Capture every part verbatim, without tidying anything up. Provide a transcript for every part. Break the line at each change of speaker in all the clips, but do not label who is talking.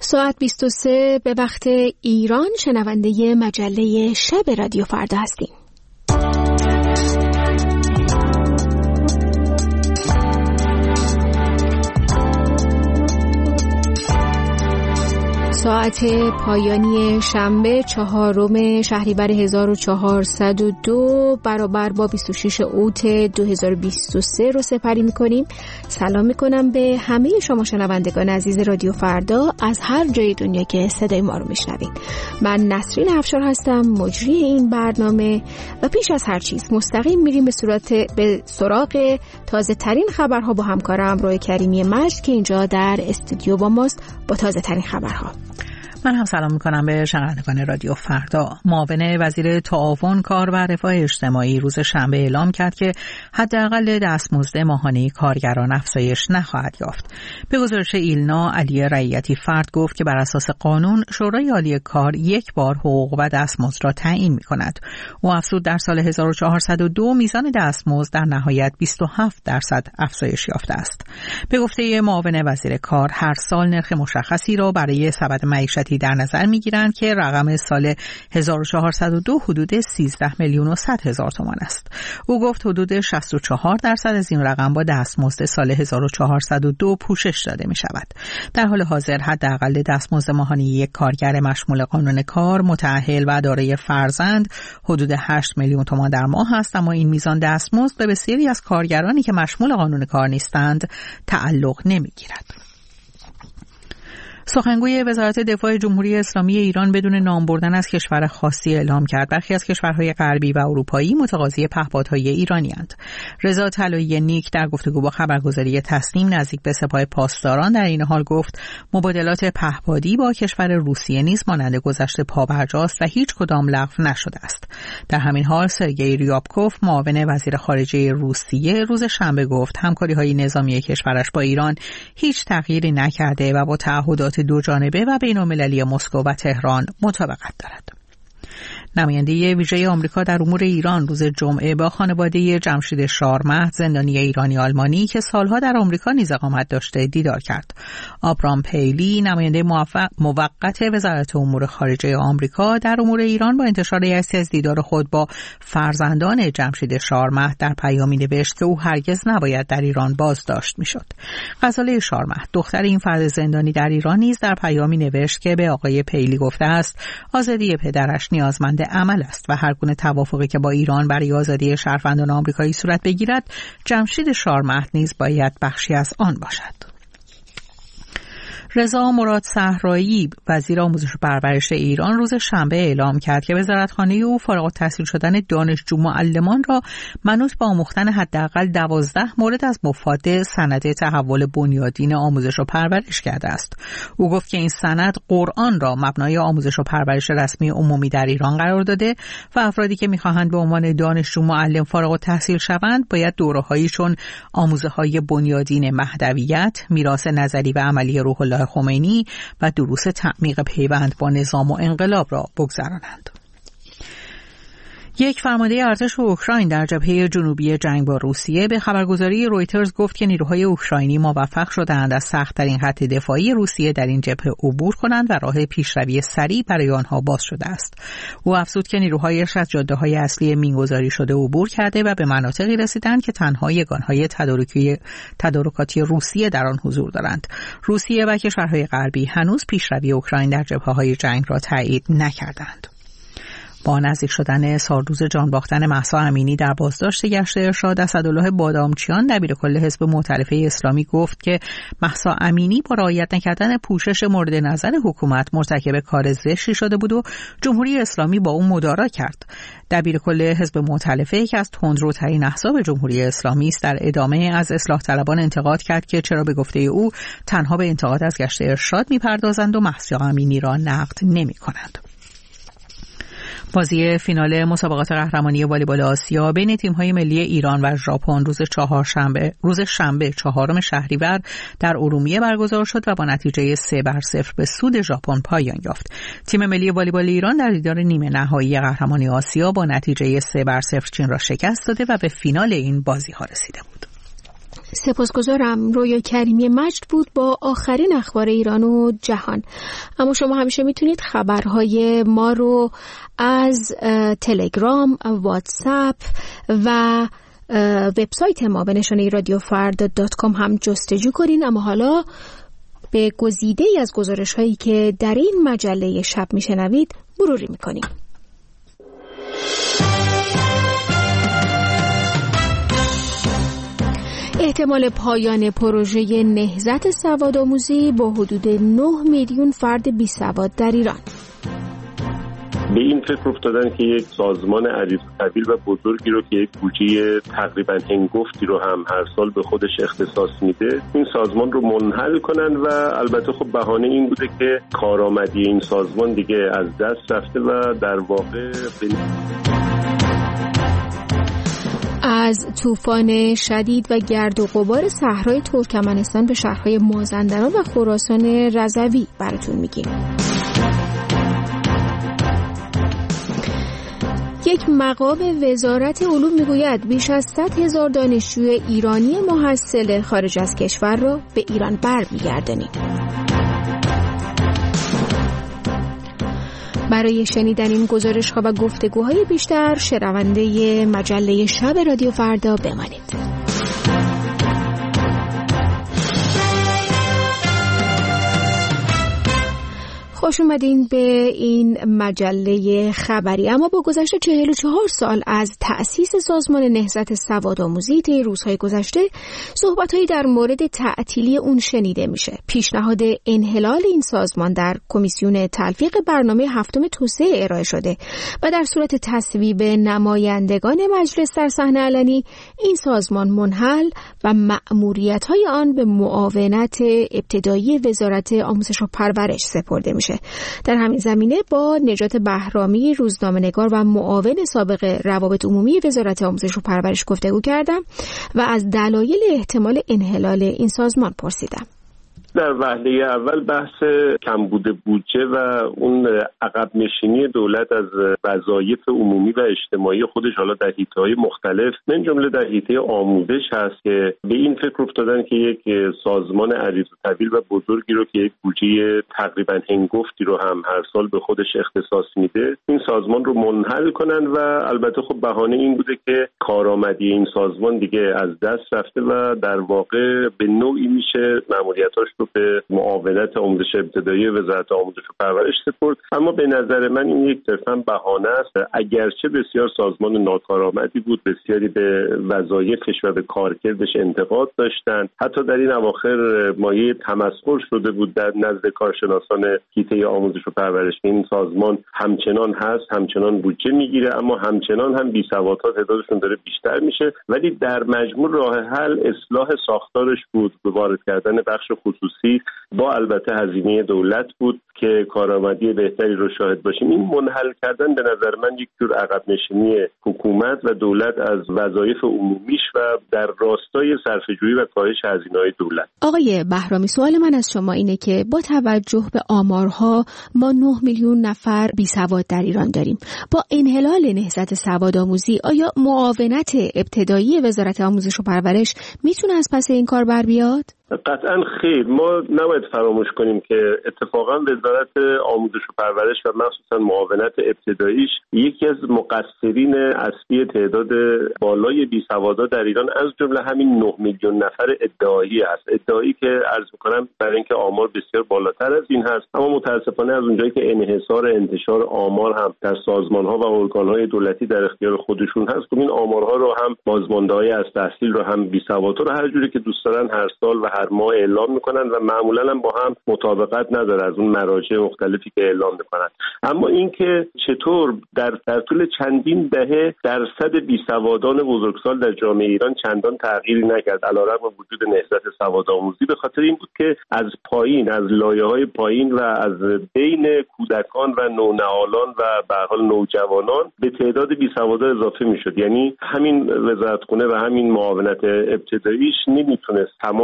ساعت بیست و سه به وقت ایران، شنونده مجله شب رادیو فردا هستیم. ساعت پایانی شنبه چهارم شهریور هزار و چهارصد و دو برابر با بیست و شش اوت دو هزار و بیست و سه رو سپری می‌کنیم. سلام می‌کنم به همه شما شنوندگان عزیز رادیو فردا از هر جای دنیا که صدای ما رو میشنوید. من نسرین افشار هستم، مجری این برنامه، و پیش از هر چیز مستقیم میریم به صورت به سراغ تازه ترین خبرها با همکارم روی کریمی مجد که اینجا در استودیو با ماست با تازه ترین خبرها.
من هم سلام میکنم به شنوندگان رادیو فردا. معاون وزیر تعاون، کار و رفاه اجتماعی روز شنبه اعلام کرد که حداقل دستمزد ماهانه کارگران افزایش نخواهد یافت. به گزارش ایلنا، علی رعیتی فرد گفت که بر اساس قانون شورای عالی کار یک بار حقوق و دستمزد را تعیین میکند. او افزود در سال هزار و چهارصد و دو میزان دستمزد در نهایت بیست و هفت درصد افزایش یافته است. به گفته معاون وزیر کار، هر سال نرخ مشخصی را برای سبد معیشتی در نظر میگیرند که رقم سال هزار و چهارصد و دو حدود سیزده میلیون و صد هزار تومان است. او گفت حدود شصت و چهار درصد از این رقم با دستمزد سال هزار و چهارصد و دو پوشش داده می شود. در حال حاضر حداقل دستمزد ماهانه یک کارگر مشمول قانون کار، متأهل و دارای فرزند حدود هشت میلیون تومان در ماه است، اما این میزان دستمزد به بسیاری از کارگرانی که مشمول قانون کار نیستند تعلق نمیگیرد. سخنگوی وزارت دفاع جمهوری اسلامی ایران بدون نام بردن از کشور خاصی اعلام کرد برخی از کشورهای غربی و اروپایی متقاضی پهپادهای ایرانی‌اند. رضا طلایی نیک در گفتگو با خبرگزاری تسنیم نزدیک به سپاه پاسداران در این حال گفت مبادلات پهپادی با کشور روسیه نیز مانند گذشته پابرجاست و هیچ کدام لغو نشده است. در همین حال سرگئی ریابکوف، معاون وزیر خارجه روسیه، روز شنبه گفت همکاری‌های نظامی کشورش با ایران هیچ تغییری نکرده و با تعهدات دو جانبه و بین‌المللی مسکو و تهران مطابقت دارد. نماینده ویژه آمریکا در امور ایران روز جمعه با خانواده جمشید شارمهد، زندانی ایرانی آلمانی که سالها در آمریکا نیز اقامت داشته، دیدار کرد. آبرام پیلی، نماینده موقت وزارت امور خارجه آمریکا در امور ایران، با انتشار عکسی از دیدار خود با فرزندان جمشید شارمهد در پیامی نوشت که او هرگز نباید در ایران بازداشت میشد. غزاله شارمهد، دختر این فرد زندانی در ایران، نیز در پیامی نوشت که به آقای پیلی گفته است آزادی پدرش نیازمند عمل است و هر گونه توافقی که با ایران برای آزادی شهروندان آمریکایی صورت بگیرد، جمشید شارمهد نیز باید بخشی از آن باشد. رضا مراد صحرایی، وزیر آموزش و پرورش ایران، روز شنبه اعلام کرد که وزارتخانه او فارغ التحصیل شدن دانشجو معلمان را منوط به آموختن حداقل دوازده مورد از مفاد سند تحول بنیادین آموزش و پرورش کرده است. او گفت که این سند قرآن را مبنای آموزش و پرورش رسمی عمومی در ایران قرار داده و افرادی که می‌خواهند به عنوان دانشجو معلم فارغ التحصیل شوند باید دوره‌هایی چون آموزه‌های بنیادین مهدویت، میراث نظری و عملی روح الله خمینی و دروس تعمیق پیوند با نظام و انقلاب را بگذرانند. یک فرمانده ارتش اوکراین در جبهه جنوبی جنگ با روسیه به خبرگزاری رویترز گفت که نیروهای اوکراینی موفق شدند از سخت‌ترین خط دفاعی روسیه در این جبهه عبور کنند و راه پیشروی سریع برای آنها باز شده است. او افزود که نیروهایش از جاده‌های اصلی مینگذاری شده عبور کرده و به مناطقی رسیدند که تنها یگانهای تدارکی تدارکاتی روسیه در آن حضور دارند. روسیه و کشورهای غربی هنوز پیشروی اوکراین در جبهه‌های جنگ را تایید نکردند. با نزدیک شدن سالروز جان باختن مهسا امینی در بازداشت گشت ارشاد، اسدالله بادامچیان دبیرکل حزب مؤتلفه اسلامی گفت که مهسا امینی با رعایت نکردن پوشش مورد نظر حکومت مرتکب کار زشتی شده بود و جمهوری اسلامی با او مدارا کرد. دبیرکل حزب مؤتلفه که از تندروترین احزاب جمهوری اسلامی است، در ادامه از اصلاح طلبان انتقاد کرد که چرا به گفته او تنها به انتقاد از گشت ارشاد می‌پردازند و مهسا امینی را نقد نمی‌کنند. بازی فینال مسابقات قهرمانی والیبال آسیا بین تیم‌های ملی ایران و ژاپن روز چهارشنبه روز شنبه چهارم شهریور در ارومیه برگزار شد و با نتیجه سه بر صفر به سود ژاپن پایان یافت. تیم ملی والیبال ایران در دیدار نیمه نهایی قهرمانی آسیا با نتیجه سه بر صفر چین را شکست داده و به فینال این بازی‌ها رسیده بود.
سپاسگزارم. رویا کریمی مجد بود با آخرین اخبار ایران و جهان. اما شما همیشه میتونید خبرهای ما رو از تلگرام، واتساپ و وبسایت ما به نشانه رادیو فردا دات کام هم جستجو کنین. اما حالا به گزیده ای از گزارش هایی که در این مجله شب میشنوید مروری میکنیم. احتمال پایان پروژه نهضت سوادآموزی با حدود نه میلیون فرد بیسواد در ایران.
به این فکر افتادن که یک سازمان عریض و طویل و بزرگی رو که یک بودجه تقریبا هنگفتی رو هم هر سال به خودش اختصاص میده، این سازمان رو منحل کنن و البته خب بهانه این بوده که کارآمدی این سازمان دیگه از دست رفته و در واقع به
از طوفان شدید و گرد و غبار صحرای ترکمنستان به شهرهای مازندران و خراسان رضوی براتون میگیم. یک مقام وزارت علوم میگوید بیش از صد هزار دانشجوی ایرانی محصل خارج از کشور را به ایران برمیگردانیم. برای شنیدن این گزارش‌ها و گفتگوهای بیشتر شنونده مجله شب رادیو فردا بمانید. خوش اومدین به این مجله خبری. اما با گذشت چهل و چهار سال از تأسیس سازمان نهضت سوادآموزی طی روزهای گذشته صحبت‌هایی در مورد تعطیلی اون شنیده میشه. پیشنهاد انحلال این سازمان در کمیسیون تلفیق برنامه هفتم توسعه ارائه شده و در صورت تصویب نمایندگان مجلس در صحنه علنی این سازمان منحل و مأموریت‌های آن به معاونت ابتدایی وزارت آموزش و پرورش سپرده میشه. در همین زمینه با نجات بهرامی روزنامه‌نگار و معاون سابق روابط عمومی وزارت آموزش و پرورش گفتگو کردم و از دلایل احتمال انحلال این سازمان پرسیدم.
در وهله اول بحث کمبود بودجه و اون عقب نشینی دولت از وظایف عمومی و اجتماعی خودش حالا در حیطه‌های مختلف من جمله در حیطه آموزش هست که به این فکر افتادن که یک سازمان عریض و طویل و بزرگی رو که یک بودجه تقریبا هنگفتی رو هم هر سال به خودش اختصاص میده این سازمان رو منحل کنن و البته خب بهانه این بوده که کارآمدی این سازمان دیگه از دست رفته و در واقع به نوعی میشه مأموریتاش به معاونت آموزش ابتدایی وزارت آموزش و پرورش سپرد. اما به نظر من این یک صرفاً بهانه است. اگرچه بسیار سازمان ناکارآمدی بود، بسیاری به وظایفش و به کارکردش انتقاد داشتند، حتی در این اواخر مایه تمسخر شده بود در نزد کارشناسان حیطه آموزش و پرورش. این سازمان همچنان هست، همچنان بودجه میگیره، اما همچنان هم بیسوادها تعدادشون داره بیشتر میشه، ولی در مجموع راه حل اصلاح ساختارش بود، به وارد کردن بخش خصوصی با البته هزینه دولت بود که کارآمدی بهتری رو شاهد باشیم. این منحل کردن به نظر من یک جور عقب نشینی حکومت و دولت از وظایف عمومیش و در راستای صرفه‌جویی و کاهش هزینه‌های دولت.
آقای بهرامی، سوال من از شما اینه که با توجه به آمارها ما نه میلیون نفر بیسواد در ایران داریم. با انحلال نهضت سوادآموزی آیا معاونت ابتدایی وزارت آموزش و پرورش میتونه از پس این کار بر بیاد؟
قطعا خیر. ما نباید فراموش کنیم که اتفاقا وزارت آموزش و پرورش و مخصوصا معاونت ابتداییش یکی از مقصرین اصلی تعداد بالای بیسوادا در ایران از جمله همین نه میلیون نفر ادعایی است. ادعایی که عرض می‌کنم برای اینکه آمار بسیار بالاتر از این هست، اما متاسفانه از اونجایی که انحصار انتشار آمار هم در سازمان‌ها و ارگان‌های دولتی در اختیار خودشون هست، این آمارها رو هم بازمانده‌های از تحصیل رو هم بیسوادا رو هر جوری که دوست دارن هر سال و هر ماه اعلام میکنن و معمولا هم با هم مطابقت نداره از اون مراجع مختلفی که اعلام میکنن. اما اینکه چطور در در طول چندین دهه درصد بیسوادان بزرگسال در جامعه ایران چندان تغییری نکرد علیرغم وجود نهضت سوادآموزی، به خاطر این بود که از پایین، از لایه‌های پایین و از بین کودکان و نونهالان و به هر حال نوجوانان به تعداد بیسوادا اضافه میشد. یعنی همین وزارتخونه و همین معاونت ابتداییش نمیتونست تمام بچه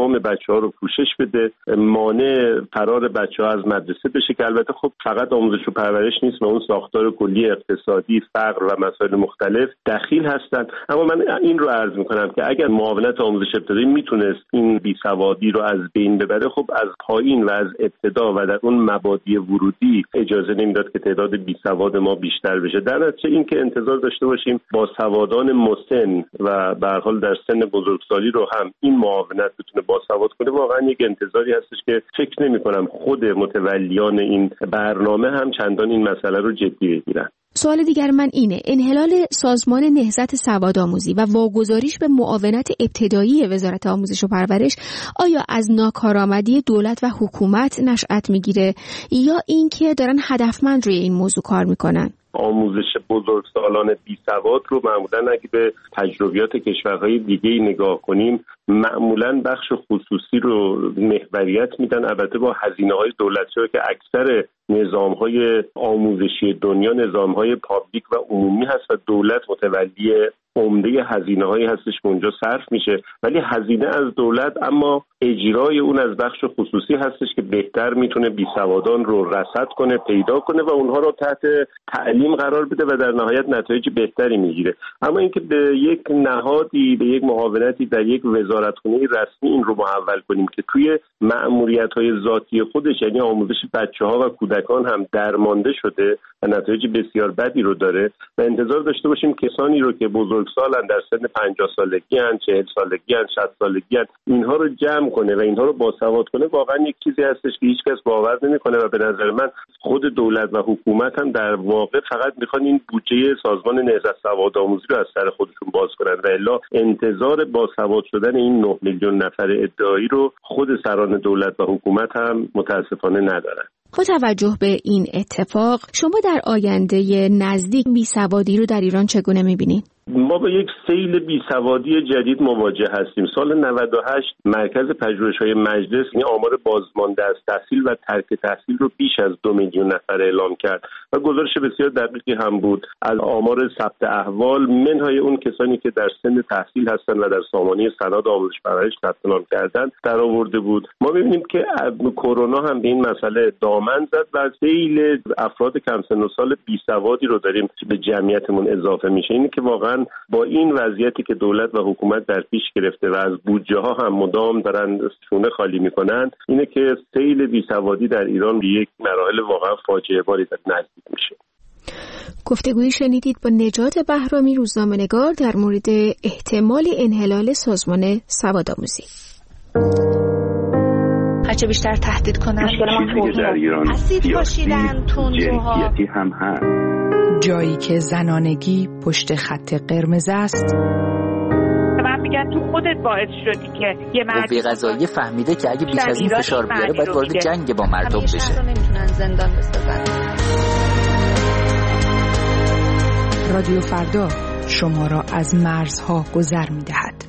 بچه‌ها رو پوشش بده، مانع فرار بچه‌ها از مدرسه بشه که البته خب فقط آموزش و پرورش نیست و اون ساختار کلی اقتصادی، فقر و مسائل مختلف دخیل هستند. اما من این رو عرض می‌کنم که اگر معاونت آموزش ابتدایی میتونست این بیسوادی رو از بین ببره، خب از پایین و از ابتدا و در اون مبادی ورودی اجازه نمیداد که تعداد بیسواد ما بیشتر بشه. در نتیجه این که انتظار داشته باشیم با سوادان مسن و به هر حال در سن بزرگسالی رو هم این معاونت بتونه باسواد کنه، واقعا یک انتظاری هستش که فکر نمی‌کنم خود متولیان این برنامه هم چندان این مسئله رو جدی بگیرن.
سوال دیگر من اینه، انحلال سازمان نهضت سوادآموزی و واگذاریش به معاونت ابتدایی وزارت آموزش و پرورش آیا از ناکارآمدی دولت و حکومت نشأت میگیره یا اینکه دارن هدفمند روی این موضوع کار میکنن؟
آموزش بزرگسالان بیسواد رو معمولا اگه به تجربیات کشورهای دیگه نگاه کنیم معمولا بخش خصوصی رو محوریت میدن، البته با هزینه‌های دولتی که اکثر نظام‌های آموزشی دنیا نظام‌های پابلیک و عمومی هست و دولت متولی عمده هزینه‌هایی هستش که اونجا صرف میشه، ولی هزینه از دولت اما اجرای اون از بخش خصوصی هستش که بهتر میتونه بیسوادان رو رصد کنه، پیدا کنه و اونها رو تحت تعلیم قرار بده و در نهایت نتایج بهتری میگیره. اما اینکه به یک نهادی، به یک معاونتی در یک وزارتخونه رسمی این رو محول کنیم که توی مأموریت‌های ذاتی خودش یعنی آموزش بچه‌ها و کودکان هم درمانده شده و نتایج بسیار بدی رو داره و انتظار داشته باشیم کسانی رو که بزرگسالن در سن پنجاه سالگی ان، چهل سالگی ان، شصت سالگی ان، اینها رو جمع کنه و اینها رو باسواد کنه، واقعا یک چیزی هستش که هیچ کس باور نمی‌کنه و به نظر من خود دولت و حکومت هم در واقع فقط میخوان این بودجه سازمان نهضت سوادآموزی رو از سر خودشون باز کنن و الا انتظار باسواد شدن این نه میلیون نفر ادعایی رو خود سران دولت و حکومت هم متاسفانه ندارن.
با توجه به این اتفاق شما در آینده نزدیک بیسوادی رو در ایران چگونه می‌بینید؟
ما با یک سیل بیسوادی جدید مواجه هستیم. سال نود و هشت مرکز پژوهش‌های مجلس این آمار بازمانده از تحصیل و ترک تحصیل رو بیش از دو میلیون نفر اعلام کرد و گزارش بسیار دقیقی هم بود از آمار ثبت احوال منهای اون کسانی که در سن تحصیل هستند و در سامانه سند آموزش پرورش ثبت نام کردن در آورده بود. ما می‌بینیم که کرونا هم به این مسئله دامن زد و سیل افراد کم سن و سال بیسوادی رو داریم که به جمعیتمون اضافه میشه. اینه که واقعا با این وضعیتی که دولت و حکومت در پیش گرفته و از بودجه ها هم مدام دارن شونه خالی میکنن، اینه که سیل بیسوادی در ایران به یک مراحل واقعا فاجعه باری نزدیک میشه.
گفتگویی شنیدید با نجات بهرامی، روزنامه‌نگار، در مورد احتمال انحلال سازمان سوادآموزی.
هرچه بیشتر تهدید کنن
چیزی در ایران
اسید پاشیدن، تندروها
هم هست.
جایی که زنانگی پشت خط قرمز است.
من میگن تو خودت باعث شدی که یه مرد
قوه قضاییه فهمیده که اگه بیش از این فشار بیاره باید وارد جنگ با مردم بشه.
نمیتونن زندان بسازن.
رادیو فردا شما را از مرزها گذر میدهد.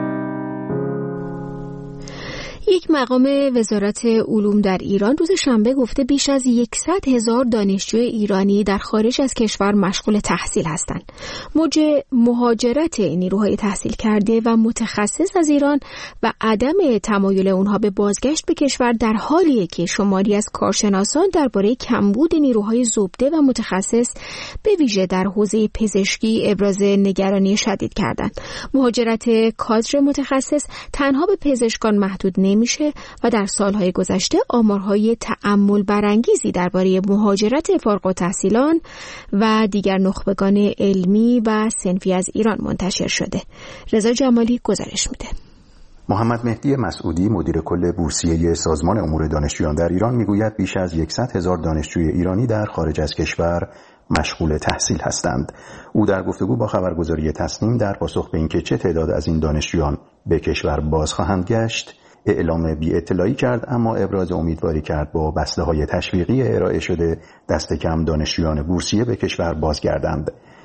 یک مقام وزارت علوم در ایران روز شنبه گفته بیش از صد هزار دانشجوی ایرانی در خارج از کشور مشغول تحصیل هستند. موج مهاجرت نیروهای تحصیل کرده و متخصص از ایران و عدم تمایل اونها به بازگشت به کشور در حالیه که شماری از کارشناسان درباره کمبود نیروهای زبده و متخصص به ویژه در حوزه پزشکی ابراز نگرانی شدید کردند. مهاجرت کادر متخصص تنها به پزشکان محدود نمی میشه و در سالهای گذشته آمارهای تأمل برانگیزی درباره مهاجرت فارغ التحصیلان و دیگر نخبگان علمی و صنفی از ایران منتشر شده. رضا جمالی گزارش میده.
محمد مهدی مسعودی مدیر کل بورسیه سازمان امور دانشجویان در ایران میگوید بیش از صد هزار دانشجوی ایرانی در خارج از کشور مشغول تحصیل هستند. او در گفتگو با خبرگزاری تصنیم در پاسخ به اینکه چه تعداد از این دانشجویان به کشور باز خواهند گشت اعلام بی اطلاعی کرد، اما ابراز امیدواری کرد با بسته های تشویقی ارائه شده دست کم دانشجویان بورسیه به کشور بازگردند.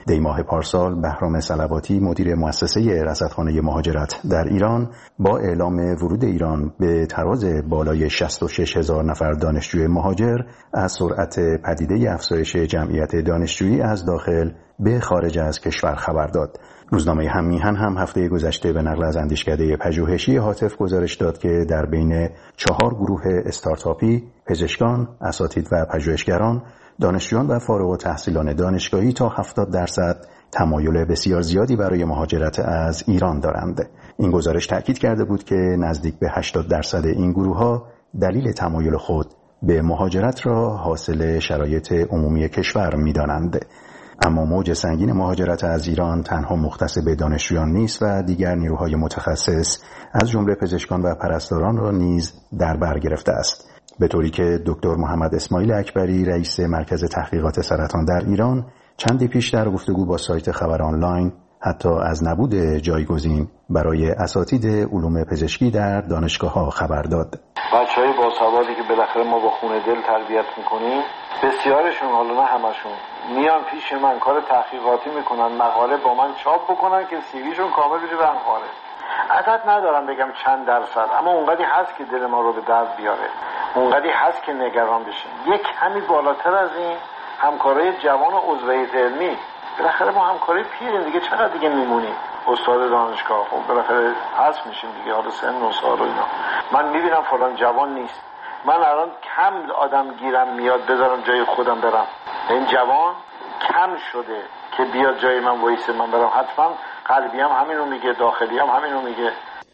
دی ماه پارسال بهرام صلواتی مدیر مؤسسه رصدخانه مهاجرت در ایران با اعلام ورود ایران به تراز بالای شصت و شش هزار نفر دانشجوی مهاجر از سرعت پدیده افزایش جمعیت دانشجویی از داخل به خارج از کشور خبر داد. روزنامه هم میهن هم هفته گذشته به نقل از اندیشکده پژوهشی هاتف گزارش داد که در بین چهار گروه استارتاپی، پزشکان، اساتید و پژوهشگران، دانشجویان و فارغ التحصیلان دانشگاهی تا هفتاد درصد تمایل بسیار زیادی برای مهاجرت از ایران دارند. این گزارش تأکید کرده بود که نزدیک به هشتاد درصد این گروه‌ها دلیل تمایل خود به مهاجرت را حاصل شرایط عمومی کشور می‌دانند. اما موج سنگین مهاجرت از ایران تنها مختص به دانشجویان نیست و دیگر نیروهای متخصص از جمله پزشکان و پرستاران را نیز در بر گرفته است، به طوری که دکتر محمد اسماعیل اکبری رئیس مرکز تحقیقات سرطان در ایران چندی پیش در گفتگو با سایت خبر آنلاین حتی از نبود جایگزین برای اساتید علوم پزشکی در دانشگاه‌ها خبر داد.
بچه‌های باسوادی که بالاخره ما با خون دل تربیت می‌کنیم، بسیارشون، حالا نه همشون، میان پیش من کار تحقیقاتی میکنن، مقاله با من چاپ بکنن که سیویشون کامل بشه برن خارج. عدد ندارم بگم چند درصد، اما اونقدی هست که دل ما رو به درد بیاره، اونقدی هست که نگران بشیم. یک کمی بالاتر از این همکارای جوان و عضویت علمی، بالاخره ما همکاری پیریم دیگه، چقدر دیگه میمونیم؟ استاد دانشگاه خب بالاخره حذف میشیم دیگه، حالا سن و سال و اینا. من میبینم فلان جوان نیست، من الان کم آدم گیرم میاد بذارم جای خودم برم، این جوان کم شده که بیاد جای من وایسه من برم. حتما قلبی هم همینو میگه، داخلی هم همینو میگه.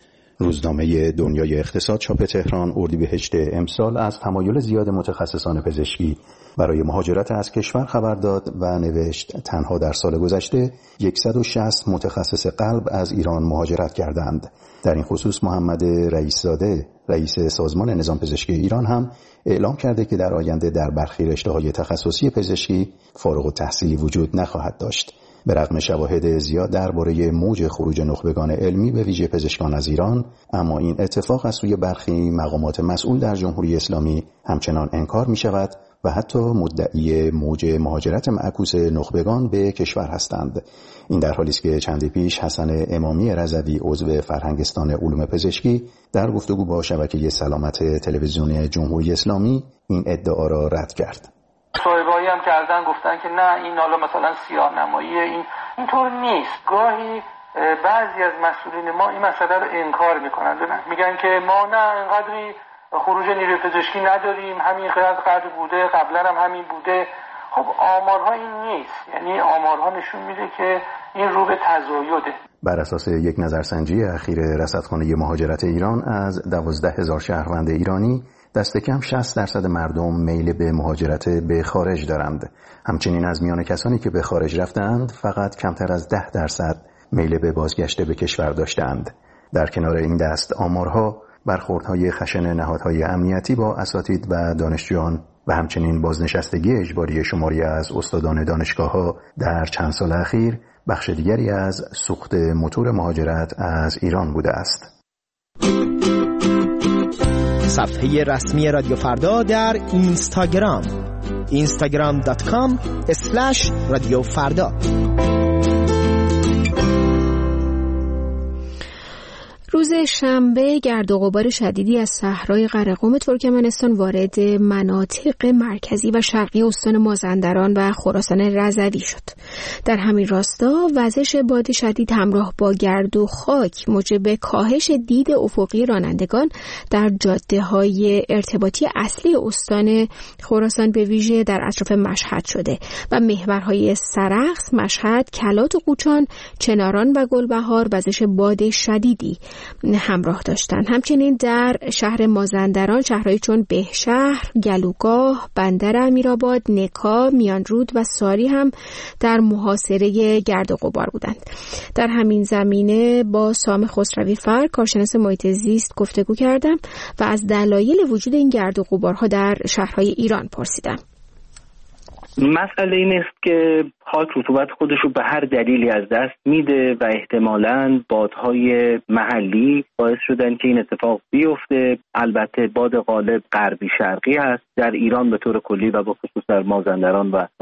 روزنامه دنیای اقتصاد چاپ تهران اردیبهشت امسال از تمایل زیاد متخصصان پزشکی برای مهاجرت از کشور خبر داد و نوشت تنها در سال گذشته صد و شصت متخصص قلب از ایران مهاجرت کردند. در این خصوص محمد رئیس‌زاده رئیس سازمان نظام پزشکی ایران هم اعلام کرده که در آینده در برخی رشته‌های تخصصی پزشکی فارغ التحصیلی وجود نخواهد داشت. به رغم شواهد زیاد درباره موج خروج نخبگان علمی به ویژه پزشکان از ایران، اما این اتفاق از سوی برخی مقامات مسئول در جمهوری اسلامی همچنان انکار می شود و حتی مدعی موج مهاجرت معکوس نخبگان به کشور هستند. این در حالی است که چندی پیش حسن امامی رضوی عضو فرهنگستان علوم پزشکی در گفتگو با شبکه سلامت تلویزیون جمهوری اسلامی این ادعا را رد کرد.
صاحبایی هم کردن، گفتن که نه این حالا مثلا سیاه نماییه، این اینطور نیست. گاهی بعضی از مسئولین ما این مسئله رو انکار میکنن، میگن که ما نه اینقدری خروج نیروی پزشکی نداریم، همین قدر قدر بوده، قبلا هم همین بوده. خب آمارها این نیست، یعنی آمارها نشون میده که این رو به تزایده.
بر اساس یک نظرسنجی اخیر رصدخانه مهاجرت ایران از دوازده هزار شهروند ایرانی، دست کم شصت درصد مردم میل به مهاجرت به خارج دارند. همچنین از میان کسانی که به خارج رفتند فقط کمتر از ده درصد میل به بازگشت به کشور داشتند. در کنار این دست آمارها برخوردهای خشن نهادهای امنیتی با اساتید و دانشجویان و همچنین بازنشستگی اجباری شماری از استادان دانشگاه‌ها در چند سال اخیر بخش دیگری از سوخت موتور مهاجرت از ایران بوده است.
صفحه رسمی رادیو فردا در اینستاگرام اینستاگرام دات کام اسلش رادیو فردا.
روز شنبه گرد و غبار شدیدی از صحرای قرقم ترکمنستان وارد مناطق مرکزی و شرقی استان مازندران و خراسان رضوی شد. در همین راستا وزش باد شدید همراه با گرد و خاک موجب کاهش دید افقی رانندگان در جاده‌های ارتباطی اصلی استان خراسان به ویژه در اطراف مشهد شده و محورهای سرخس، مشهد، کلات و قوچان، چناران و گلبهار وزش باد شدیدی همراه داشتند. همچنین در شهر مازندران شهرهایی چون بهشهر، گلوگاه، بندر امیرآباد، نکا، میانرود و ساری هم در محاصره گرد و غبار بودند. در همین زمینه با سام خسروی فر کارشناس محیط زیست گفتگو کردم و از دلایل وجود این گرد و غبارها در شهرهای ایران پرسیدم.
مسئله این است که خاک رطوبت خودش رو به هر دلیلی از دست میده و احتمالاً بادهای محلی باعث شدن که این اتفاق بیفته. البته باد غالب غربی شرقی هست در ایران به طور کلی و به خصوص در مازندران و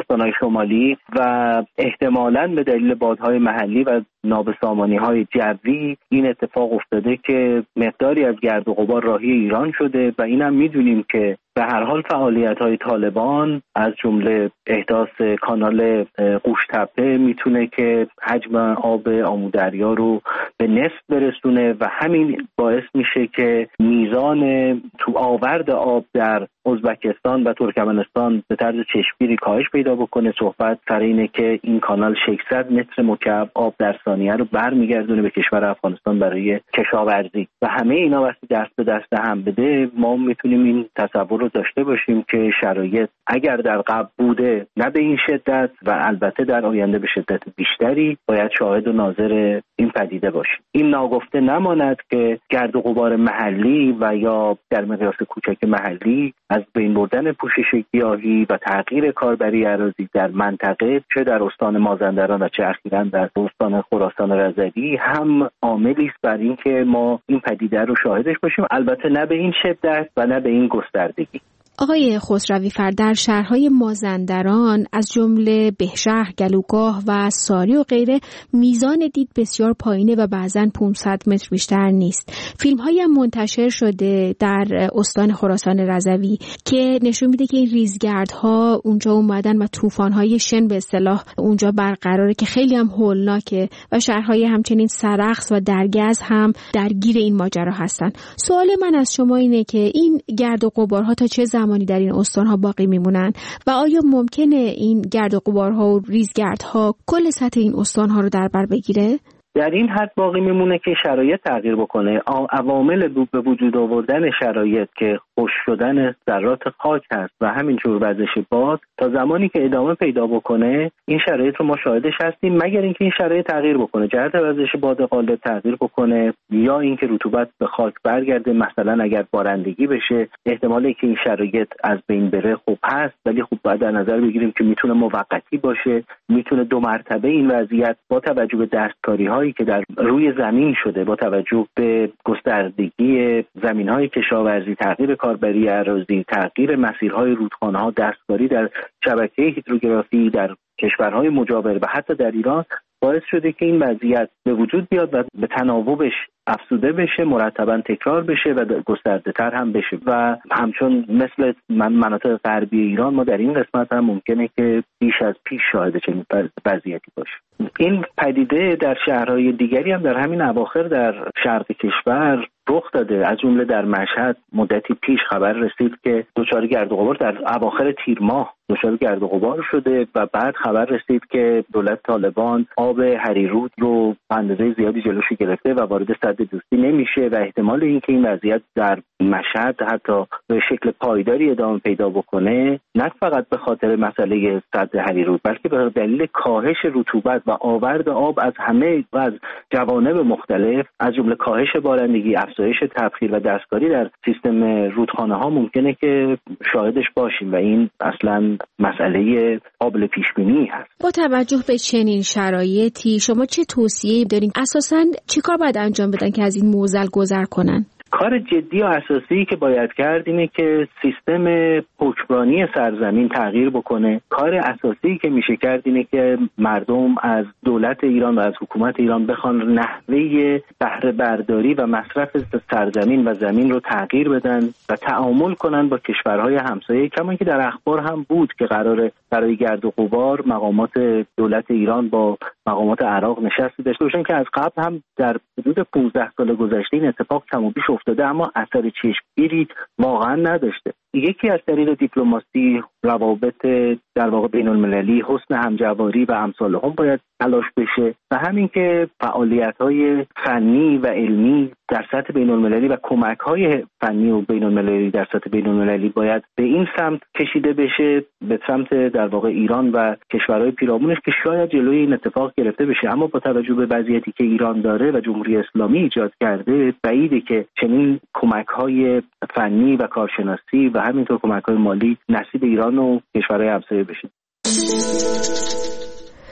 استان‌های شمالی و احتمالاً به دلیل بادهای محلی و نابسامانی‌های جوی این اتفاق افتاده که مقداری از گرد و غبار راهی ایران شده و اینم می‌دونیم که به هر حال فعالیت‌های طالبان از جمله احداث کانال قوش‌تپه میتونه که حجم آب آمودریا رو به نصف برسونه و همین باعث میشه که میزان تو آورد آب در ازبکستان و ترکمنستان به طرز چشمگیری کاهش پیدا بکنه. صحبت سر اینه که این کانال ششصد متر مکعب آب در ثانیه رو برمیگردونه به کشور افغانستان برای کشاورزی و همه اینا وقتی دست به دست هم بده ما میتونیم این تصور رو داشته باشیم که شرایط اگر در قبل بوده نه به این شدت و البته در آینده به شدت بیشتری باید شاهد و ناظر این پدیده باشیم. این ناگفته نماند که گرد و غبار محلی و یا در مقیاس کوچک محلی از بین بردن پوشش گیاهی و تغییر کاربری اراضی در منطقه چه در استان مازندران و چه اخیراً در استان خراسان رضوی هم عاملی است بر اینکه ما این پدیده رو شاهدش باشیم، البته نه به این شدت و نه به این گستردگی.
آقای خسروی فر، در شهرهای مازندران از جمله بهشهر، گلوگاه و ساری و غیره میزان دید بسیار پایینه و بعضاً پانصد متر بیشتر نیست. فیلم‌هایی هم منتشر شده در استان خراسان رضوی که نشون میده که این ریزگردها اونجا اومدن و طوفان‌های شن به اصطلاح اونجا برقراره که خیلی هم هولناکه و شهرهای همچنین سرخس و درگز هم درگیر این ماجرا هستن. سوال من از شما اینه که این گرد و غبارها تا چه زمان در این استان‌ها باقی میمونن و آیا ممکنه این گرد و غبارها و ریزگردها کل سطح این استان‌ها رو در بر بگیره؟
در این حد باقی میمونه که شرایط تغییر بکنه. عوامل به وجود آوردن شرایط که خشک شدن ذرات خاک هست و همینجور وزش باد تا زمانی که ادامه پیدا بکنه این شرایط رو ما شاهدش هستیم، مگر اینکه این شرایط تغییر بکنه، جهت وزش باد غالب تغییر بکنه یا اینکه رطوبت به خاک برگرده، مثلا اگر بارندگی بشه احتمالی که این شرایط از بین بره خوب هست، ولی خوب باید در نظر بگیریم که میتونه موقتی باشه، میتونه دو مرتبه این وضعیت با توجه به دستکاری‌ها که در روی زمین شده، با توجه به گستردگی زمین‌های کشاورزی، تغییر کاربری اراضی، تغییر مسیرهای رودخانه‌ها، دستکاری در شبکه هیدروگرافی در کشورهای مجاور و حتی در ایران باعث شده که این وضعیت به وجود بیاد و به تناوبش افزوده بشه، مرتباً تکرار بشه و گسترده تر هم بشه و همچون مثل مناطق غربی ایران ما در این قسمت هم ممکنه که بیش از پیش شاهد چنین وضعیتی باشه. این پدیده در شهرهای دیگری هم در همین اواخر در شرق کشور رخ داده، از جمله در مشهد مدتی پیش خبر رسید که دچار گرد و غبار در اواخر تیر ماه دچار گرد و غبار شده و بعد خبر رسید که دولت طالبان آب هریرود رو به اندازه زیادی جلوش گرفته و وارد سد دوستی نمیشه و احتمال اینکه این وضعیت در مشهد حتی به شکل پایداری ادامه پیدا بکنه نه فقط به خاطر مسئله سد هریرود بلکه به دلیل کاهش رطوبت و آورد آب از همه و از جوانب مختلف از جمله کاهش بارندگی، افزایش تبخیر و دستکاری در سیستم رودخانه ها ممکنه که شاهدش باشیم و این اصلا مسئله قابل پیش بینی هست.
با توجه به چنین شرایطی شما چه توصیه‌ای دارین؟ اساساً چیکار باید انجام بدن که از این معضل گذر کنن؟
کار جدی و اساسی که باید کرد اینه که سیستم حکمرانی سرزمین تغییر بکنه. کار اساسی که میشه کرد اینه که مردم از دولت ایران و از حکومت ایران بخوان نحوه بهره برداری و مصرف سرزمین و زمین رو تغییر بدن و تعامل کنن با کشورهای همسایه، کما که در اخبار هم بود که قراره برای گرد و غبار مقامات دولت ایران با مقامات عراق نشستی داشته باشن که از قبل هم در حدود پانزده سال گذشته این اتفاق کم و بیش افتاده اما اثر چشمگیری واقعا نداشته. یکی از طریق دیپلماسی، روابط در واقع بین المللی، حسن همجواری و امثال هم باید تلاش بشه و همین که فعالیت‌های فنی و علمی در سطح بین المللی و کمک‌های فنی و بین المللی در سطح بین المللی باید به این سمت کشیده بشه، به سمت در واقع ایران و کشورهای پیرامونش که شاید جلوی این اتفاق گرفته بشه. اما با توجه به وضعیتی که ایران داره و جمهوری اسلامی ایجاد کرده بعیده که چنین کمک‌های فنی و کارشناسی و همینطور کمک‌های مالی نصیب ایران و کشورهای همسایه بشه.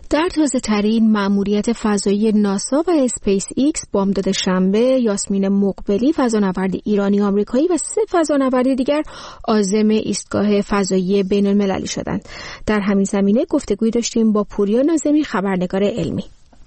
در تازه ترین مأموریت فضایی ناسا و اسپیس ایکس بامداد شنبه یاسمین مقبلی فضانورد ایرانی آمریکایی و سه فضانورد دیگر عازم ایستگاه فضایی بین المللی شدند. در همین زمینه گفتگوی داشتیم با پوریا ناظمی، خبرنگار علمی.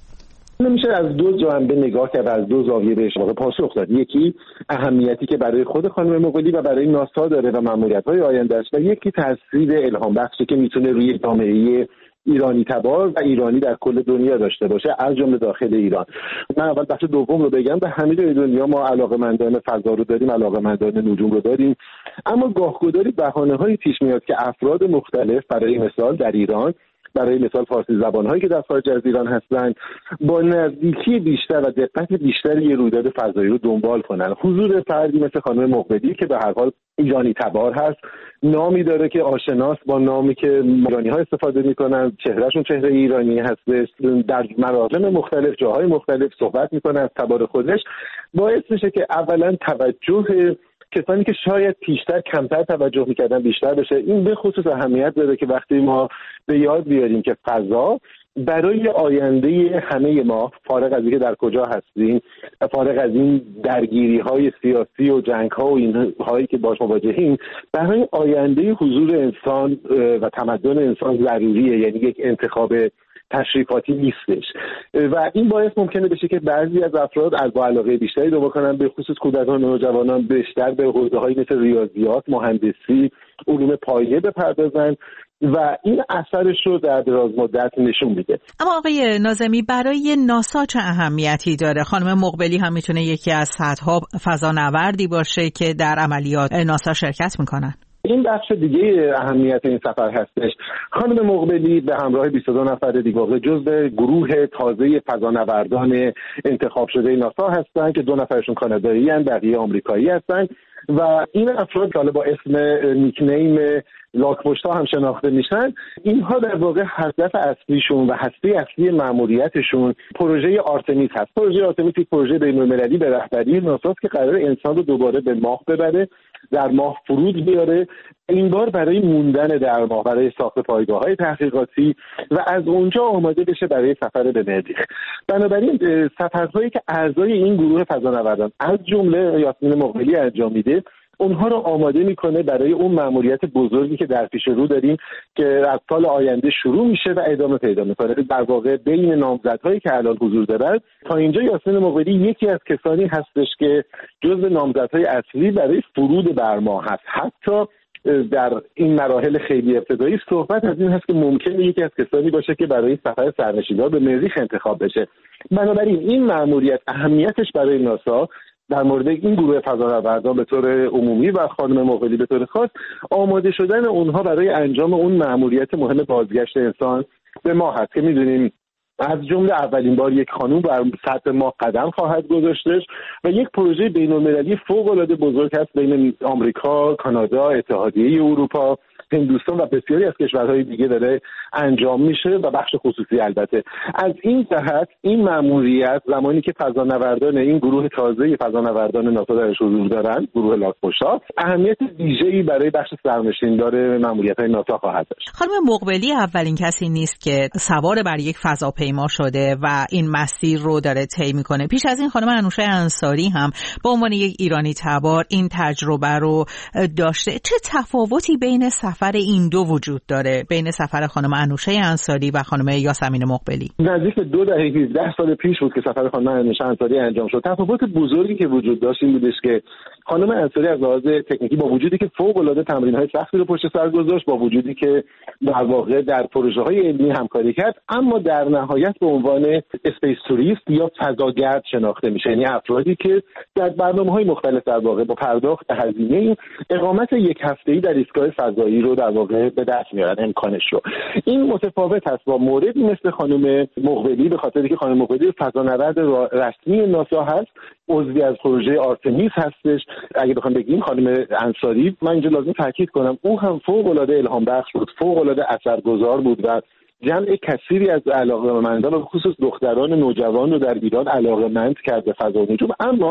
نمیشه از دو جنبه نگاه کرد، از دو زاویه بهش پاسخ داد. یکی اهمیتی که برای خود خانم مقبلی و برای ناسا داره و مأموریت‌های آینده‌اش، و یکی تاثیر الهام بخشی که میتونه روی جامعه ایرانی تبار و ایرانی در کل دنیا داشته باشه، از جمله داخل ایران. من اول بخش دوم رو بگم. به همه جای دنیا ما علاقه‌مندان فضا رو داریم، علاقه‌مندان نجوم رو داریم، اما گاه‌گداری بهانه‌هایی پیش میاد که افراد مختلف، برای مثال در ایران، برای مثال فارسی زبان‌هایی که در خارج از ایران هستند، با نزدیکی بیشتر و دقت بیشتر یه رویداد فضایی رو دنبال کنن. حضور فردی مثل خانم مقبلی که به هر حال ایرانی تبار هست، نامی داره که آشناس با نامی که ایرانی‌ها استفاده می‌کنن، چهرهشون چهره ایرانی هستش، در مراحل مختلف، جاهای مختلف صحبت می‌کنه از تبار خودش، باعث میشه که اولا توجه کسانی که شاید پیشتر کمتر توجه میکردن بیشتر بشه. این به خصوص اهمیت داره که وقتی ما به یاد بیاریم که فضا برای آینده همه ما، فارغ از اینکه در کجا هستیم، فارغ از این درگیری های سیاسی و جنگ ها و این هایی که باش مواجهیم، برای آینده حضور انسان و تمدن انسان ضروریه، یعنی یک انتخاب تشریفاتی نیستش. و این باعث ممکنه بشه که بعضی از افراد از با علاقه بیشتری دو بکنن، به خصوص کودکان و نوجوانان بیشتر به حوزه‌های مثل ریاضیات، مهندسی، علوم پایه بپردازن و این اثرش رو در دراز مدت نشون میده.
اما آقای ناظمی، برای ناسا چه اهمیتی داره؟ خانم مقبلی هم میتونه یکی از صدها فضانوردی باشه که در عملیات ناسا شرکت میکنن.
این بخش دیگه اهمیت این سفر هستش. خانم مقبلی به همراه بیست و دو نفر دیگه جزو گروه تازه فضانوردان انتخاب شده ناسا هستند که دو نفرشون کانادایی هستند، بقیه آمریکایی هستند و این افراد که با اسم نیکنیم لاک‌پشت‌ها هم شناخته میشن، اینها در واقع هدف اصلیشون و هسته اصلی مأموریتشون پروژه آرتمیس هست. پروژه آرتمیس یک پروژه بین‌المللی به رهبری ناسا که قرار انسان رو دوباره به ماه ببره، در ماه فرود بیاره، این بار برای موندن در ماه، برای ساخت پایگاه‌های تحقیقاتی و از اونجا آماده بشه برای سفر به مریخ. بنابراین سفرهایی که اعضای این گروه فضانوردان از جمله یاسمین مقبلی انجام میده، اونها رو آماده میکنه برای اون مأموریت بزرگی که در پیش رو داریم که از سال آینده شروع میشه و ادامه پیدا میکنه. در واقع بین نامزدهایی که الان حضور دارن تا اینجا یاسمین مقبلی یکی از کسانی هستش که جزو نامزدهای اصلی برای فرود بر ماه هست. حتی در این مراحل خیلی ابتدایی صحبت از این هست که ممکنه یکی از کسانی باشه که برای سفر سرنشین‌ها به مریخ انتخاب بشه. بنابراین این مأموریت اهمیتش برای ناسا در مورد این گروه فضانوردان به طور عمومی و خانم مقبلی به طور خاص، آماده شدن اونها برای انجام اون مأموریت مهم بازگشت انسان به ماه هست که می‌دونیم از جمله اولین بار یک خانم بر سطح ماه قدم خواهد گذاشتش و یک پروژه بین‌المللی فوق‌العاده بزرگ هست بین آمریکا، کانادا، اتحادیه اروپا، هندوستان و بسیاری از کشورهای دیگه داره انجام میشه و بخش خصوصی البته. از این جهت این مأموریت زمانی که فضانوردان این گروه تازه فضانوردان ناسا درش حضور دارن، گروه لاک‌پشت‌ها، اهمیت ویژه‌ای برای بخش سرنشیندار مأموریت‌های ناسا خواهد داشت.
خانم مقبلی اولین کسی نیست که سوار بر یک فضاپیما شده و این مسیر رو داره طی می‌کنه. پیش از این خانم انوشه انصاری هم به عنوان یک ایرانی تبار این تجربه رو داشته. چه تفاوتی بین سفر این دو وجود داره، بین سفر خانم انوشه انصاری و خانم یاسمین مقبلی؟
نزدیک دو دهه هفده سال پیش بود که سفر خانم انوشه انصاری انجام شد. تفاوت بزرگی که وجود داشت این بودش که خانم انصاری از لحاظ تکنیکی با وجودی که فوق‌العاده تمرین‌های سختی رو پشت سر گذاشت، با وجودی که در واقع در پروژه‌های علمی همکاری کرد، اما در نهایت به عنوان اسپیس توریست یا فضاگرد شناخته میشه، یعنی افرادی که در برنامه‌های مختلف در واقع با پرداخت هزینه اقامت یک هفته‌ای در ایستگاه فضایی رو در واقع به دست میارن، امکانش رو. این متفاوت هست با موردی مثل خانم مقبلی، به خاطری که خانم مقبلی فضانورد رسمی ناسا هست، عضوی از پروژه آرتمیس هستش. اگه بخوام بگیم خانم انصاری، من اینجا لازم تاکید کنم، او هم فوق‌العاده الهام بخش بود، فوق‌العاده اثرگذار بود و جمع کثیری از علاقه‌مندان و خصوص دختران نوجوان رو در ایران علاقه‌مند کرد به فضا و نجوم. اما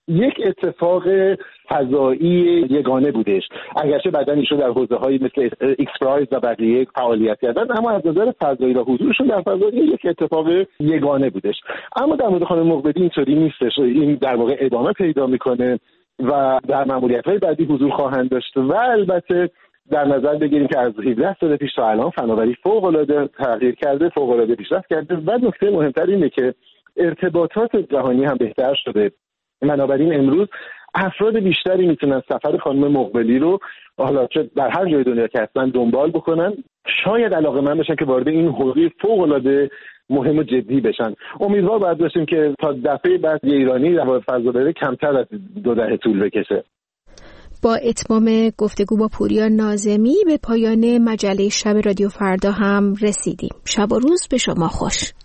یک اتفاق فضایی یگانه بودش. اگرچه بعداً ایشون در حوزه‌های مثل ایکس پرایز و بقیه فعالیت کردن، اما از نظر فضایی و حضورشون در فضایی یک اتفاق یگانه بودش. اما در مورد خانم مقبلی اینطوری نیستش. این در واقع ادامه پیدا میکنه و در مأموریت‌های بعدی حضور خواهند داشت و البته در نظر بگیریم که از هفده سال پیش تا الان فناوری فوق‌العاده تغییر کرده، فوق‌العاده پیشرفت کرده و نکته مهمتر اینه که ارتباطات جهانی هم بهتر شده. بنابراین امروز افراد بیشتری میتونن سفر خانم مقبلی رو حالا چه در هر جای دنیا که هستن دنبال بکنن، شاید علاقه‌مند بشن که وارد این حوزه فوق‌العاده مهم و جدی بشن. امیدوار باید باشیم که تا دفعه بعد یه ایرانی در فضا بره کمتر از دو دهه طول بکشه.
با اتمام گفتگو با پوریا ناظمی به پایان مجله شب رادیو فردا هم رسیدیم. شب و روز به شما خوش.